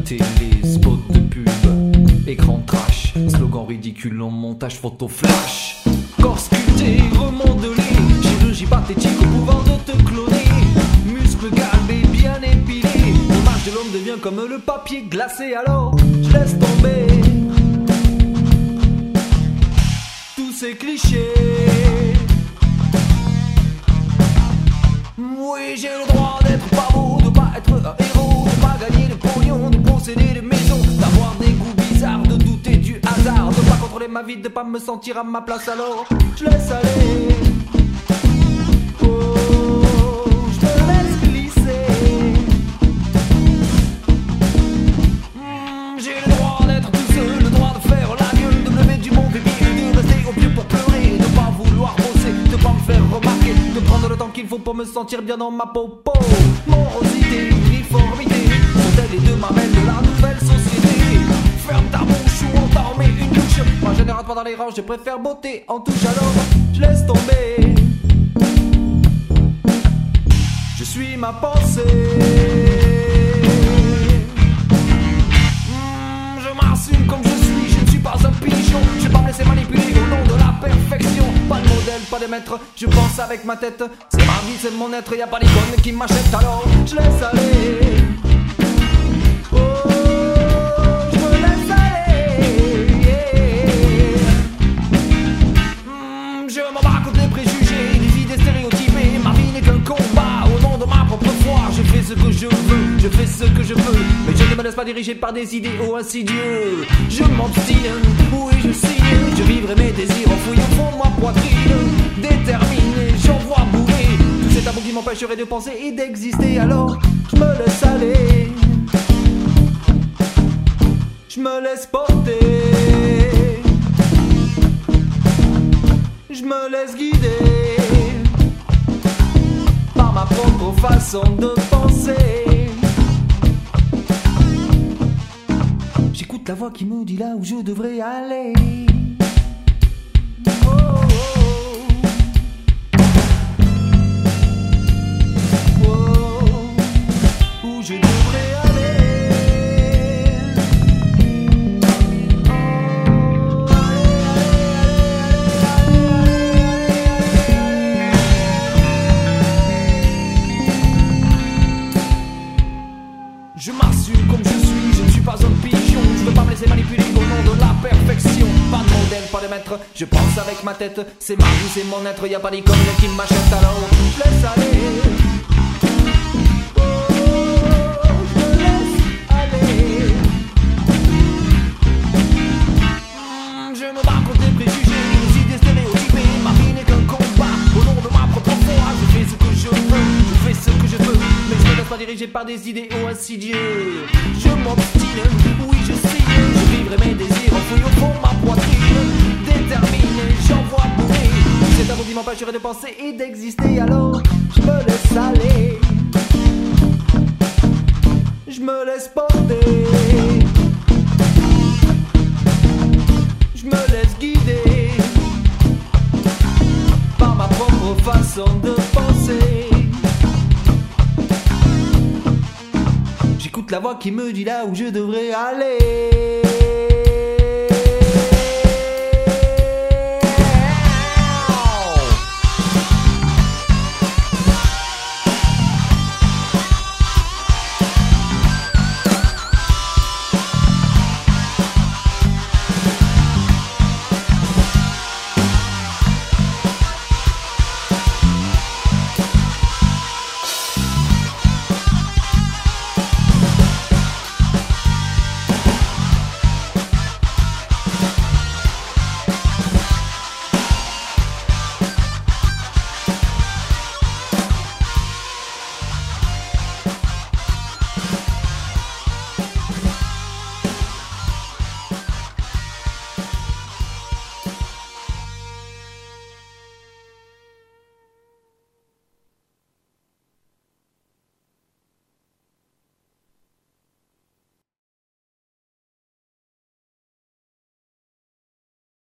télé, spot de pub, écran trash, slogan ridicule en montage photo flash. Corps sculpté, remodelé, chirurgie pathétique au pouvoir de te cloner. Muscles galbés, bien épilés, l'image de l'homme devient comme le papier glacé. Alors je laisse tomber tous ces clichés. Oui, j'ai le droit d'être pas beau, de pas être un héros, de pas gagner de pognon, de posséder des maisons, d'avoir des goûts bizarres, de douter du hasard, de pas contrôler ma vie, de pas me sentir à ma place. Alors je laisse aller. Oh, je me laisse glisser. J'ai le droit d'être tout seul, le droit de faire la gueule, de me lever du mauvais pied, de rester au pied pour pleurer, de pas vouloir bosser, de pas me faire remarquer, de prendre le temps qu'il faut pour me sentir bien dans ma peau. Morosité, uniformité, sont-elles les deux mamelles de la nouvelle société? Ferme ta bouche ou on t'en met une douche. Moi je ne rate pas dans les rangs, je préfère beauté en touche. Alors je laisse tomber. Je suis ma pensée. Je m'assume comme je suis, je ne suis pas un pigeon. Je vais pas me laisser manipuler au nom de la perfection. Pas de modèle, pas de maître, je pense avec ma tête. C'est ma vie, c'est mon être, y'a pas d'icône qui m'achète. Alors je laisse aller. Oh, je me laisse aller, yeah. Je m'en bats contre les préjugés, les idées stéréotypées. Ma vie n'est qu'un combat au nom de ma propre foi. Je fais ce que je veux, je fais ce que je peux, mais je ne me laisse pas diriger par des idéaux insidieux. Je m'obstine, oui je signe, je vivrai mes désirs enfouis au fond de ma poitrine. Déterminé, j'envoie bouler tout cet amour qui m'empêcherait de penser et d'exister. Alors je me laisse aller, je me laisse porter, je me laisse guider par ma propre façon de penser. J'écoute la voix qui me dit là où je devrais aller. Oh, oh, oh. Oh, où je devrais aller. Je m'assume comme je suis, je ne suis pas un pigeon. Je veux pas me laisser manipuler au nom de la perfection. Pas de modèle, pas de maître, je pense avec ma tête. C'est ma vie, c'est mon être, y'a pas d'icône qui m'achète. Alors je laisse aller. Oh, je me laisse aller. Je me bats contre les préjugés, les idées stéréotypées. Ma vie n'est qu'un combat au nom de ma propre foi. Je fais ce que je veux, je fais ce que je veux, mais je me laisse pas diriger par des idéaux insidieux. Je m'obstine, oui je signe, je vivrai mes désirs enfouis au fond de ma poitrine. Déterminé, j'envoie mourir cet amour qui m'empêcherait de penser et d'exister. Alors je me laisse aller, je me laisse porter, je me laisse guider par ma propre façon de penser. J'écoute la voix qui me dit là où je devrais aller.